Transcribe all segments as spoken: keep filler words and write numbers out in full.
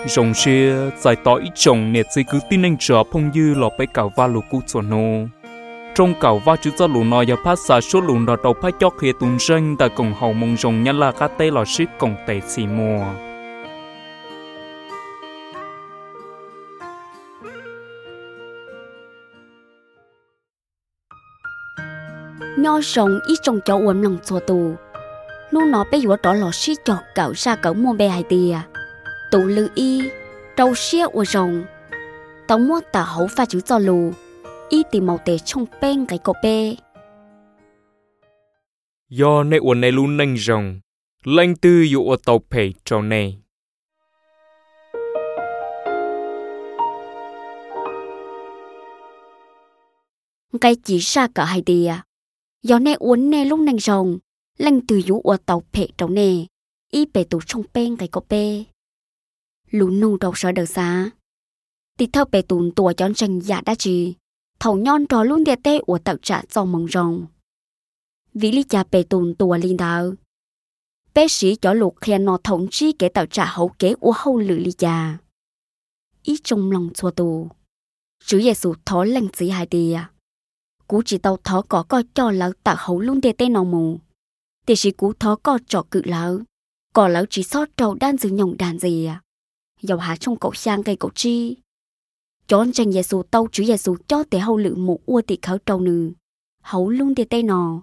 rồng xe giải tỏ ít chồng nè chỉ cứ tin anh chờ phong dư lọ bay cào va lù cú chuẩn nô trong cào va chữ cho lù nọ giờ phát xả số lù nọ đầu phát chót khía tuần sinh tại cổng hậu mông rồng nhân là cá tê lò ship cổng tệ xì mùa nho rồng ít trong chỗ uốn lòng chùa tù lúc nó bé vừa đó lò ship chọt cạo ra cậu mua bè hai tìa tụ lư y trâu xía uốn rồng tao mua tả hậu pha chữ cho lù y tìm màu tệ trong bên cái cột bê do nè uốn này luôn nành rồng lanh tư dụ ở tàu phê trâu này cái chỉ ra cả hai tìa do nè uốn nè lúc nành rồng lanh tư dụ ở tàu phê trâu này y bề tụ trong bên cái cột bê lù nung đầu sợ đời xa thì thơ bề tụn tùa chọn tranh giả đá trì thầu nhon trò luôn địa tê của tạo trả cho mong rồng vì lý cha bề tụn tùa linh đạo bế sĩ cho lục khen nó thống chi kế tạo trả hậu kế của hậu lự lý cha ý trong lòng chua tù chứ Giê-xu thó lành sĩ hai tìa cú chỉ tàu thó có coi cho lão tạo hậu luôn địa tê nó mù thì sĩ cú thó có trò cự lão có lão chỉ sót trâu đan dư nhồng đàn gì à dầu hạ trong cậu sang cây cậu chi chọn tranh Giê-xu tàu chứ Giê-xu cho tế hậu lự mụ ua tị khảo trâu nư hậu luôn địa tê nò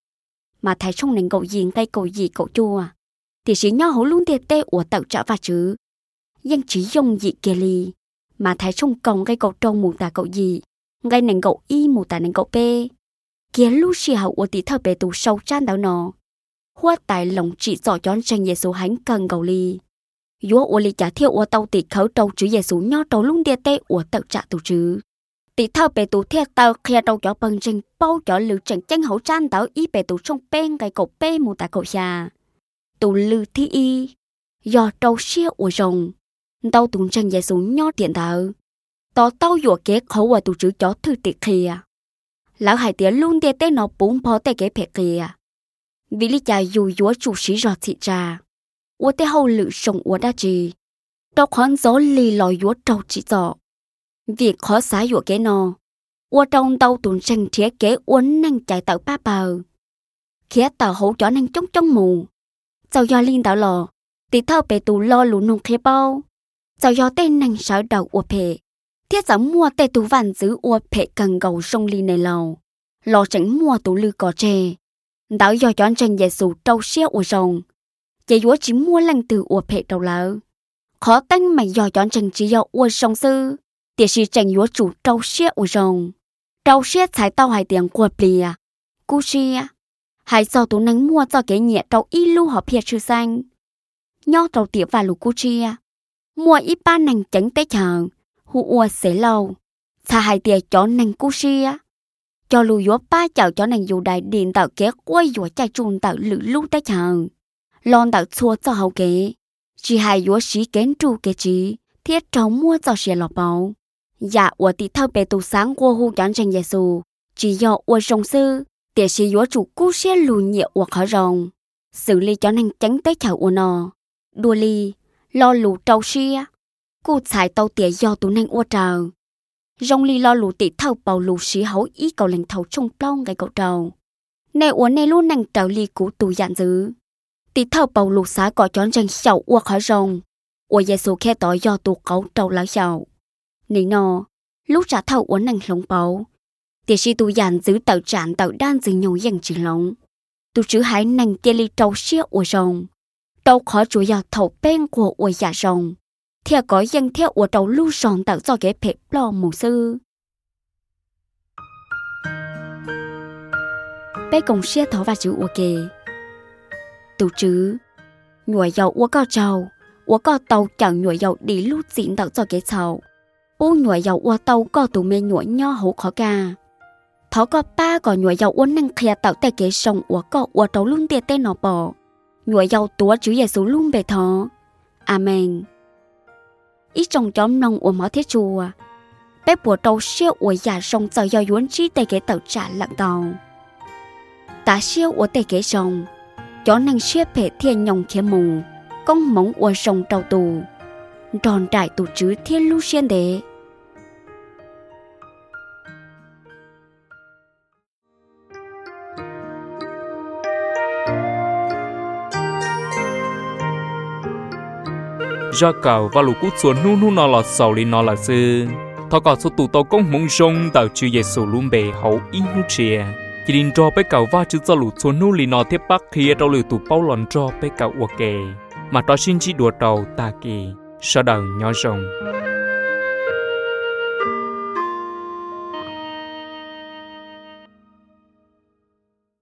mà thấy trong nền cậu gì cây cậu gì cậu chua thì chỉ nhỏ hậu luôn địa tê ua tạo trả và chứ nhưng chỉ dùng dị kia li mà thấy trong cổng cây cậu trâu mù tà cậu gì ngay nền cậu y mù tà nền cậu bê kia lúc xì hậu ua tị thơ bề tù sâu chan đảo nò hoa tài lòng chỉ dò chọn tranh Giê-xu hánh cần cầu li Dúa ua li trả thiêu ua tàu tị khấu trâu chứ Giê-xu nhỏ trâu lung địa tê ua tạo trả tù chứ tị thao bề tù thiệt tàu khía trâu cho bằng trình bao cho lự chẳng chân hậu chan tàu y bề tù trong bên cái cậu bê mù tà cậu xa tù lự thi y do trâu xia ua rồng tàu tù tranh Giê-xu nhỏ điện tàu tàu tàu dùa kế khẩu ua tù chứ cho thư tị khía lão hải tía lung địa tê nó bún phó tê kế phẹ khía vì lý cha dù dúa chủ sĩ rọt thị ra ua tê hậu lự sông ua đa trì đâu khoan gió lì lòi dúa trâu chỉ dọ việc khó xá dúa kế nò ua trong tàu tùn tranh thiết kế uốn năng chạy tàu ba bờ khía tàu hậu chó năng trống trống mù sau do linh tàu lò tí thao bề tù lo lù nông khế bao sau do tên năng sáu đầu ua phệ thiết giống mua tê tù vạn giữ ua phệ cần gầu sông ly này lầu lò tránh mua tù lư cỏ trề đảo do chọn tranh Giê-xu trâu xía ua rồng chế dúa chỉ mua lăng từ ua phệ đầu lỡ khó tanh mà do chọn tranh chỉ do ua sông sư tiệt sĩ tranh dúa chủ trâu xía ua rồng trâu xía thái tao hai tiền của bìa cú xía hai do tụ năng mua cho cái nhẹ trâu y lưu họ phiệt sư xanh nho trâu tiệp và lù cú xía mua ít ba năng tránh tế chờ hu ua xế lâu xa hai tiền chọn năng cú xía cho lù dúa ba chào cho nàng dù đại điện tạo kế quay dúa chạy trùn tạo lự lúc tới chờ lon tạo xua cho hậu kế chỉ hai dúa sĩ kén tru kế trí thiết trâu mua cho xe lọt báu dạ ua tị thao bề tù sáng qua hu chọn tranh Giê-xu chỉ do ua rồng sư tiệt sĩ dúa chủ cú xe lù nhẹ ua khó rồng xử lý cho nàng tránh tới chào ua nò đua ly lo lù trâu xia cú xài tàu tiệt do tụ nàng ua trào rong li lo lù tị thao bầu lù sĩ hấu ý cầu lệnh thầu trong plong cái cậu trầu nè uốn nè luôn năng trào li cũ tù dạn dữ tị thao bầu lù xá có chọn tranh sầu ua khỏi rồng ua Giê-xu khe tỏi do tù cấu trầu lão sầu nỉ nò lúc trả thao uốn năng lồng bầu tị sĩ tù dạn dữ tạo trạng tạo đan dữ nhung dần chỉ lồng tù chữ hải năng kia li trầu xía ua rồng trầu khó chủ do thầu bên của ua dạ rồng theo có dân theo ua trầu lưu sòn tạo cho cái phép lo mù sư bé cùng xe thỏ và chữ ua kề tụ chứ nhồi dầu ua cao trầu ua cao tàu chẳng nhồi dầu đi lúc diễn tạo cho cái sầu bố nhồi dầu ua tàu có tụ mê nhồi nho hổ khó ca thỏ có ba có nhồi dầu uốn năng khía tạo tại cái sông ua có ua trầu luôn tiệt tên nó bỏ nhồi dầu tua chữ Giê-xu luôn bề thỏ amen ít trong chóm nông ua mở thiết chùa bé bùa trâu siêu ua giả sông giờ do yuán chi tây cái tàu trả lặng tàu ta siêu ua tây cái sông chó năng siêu bể thiên nhông khía mù công móng ua sông trâu tù tròn trải tụ chứ thiên lưu xuyên đế. ra cầu và lũ cút xuống nu nu nó là sầu li nó là sư thọ cả số tụ tàu công mông sông tàu chữ Giêsu luôn bề hậu in nu chia chỉ định cho bé cầu va chữ cho lũ xuống nu li nó tiếp bắc kia đâu lũ tụ bao lần cho bé cầu uo kề mà đó xin chỉ đùa đầu ta kỳ sau đầu nhỏ rồng.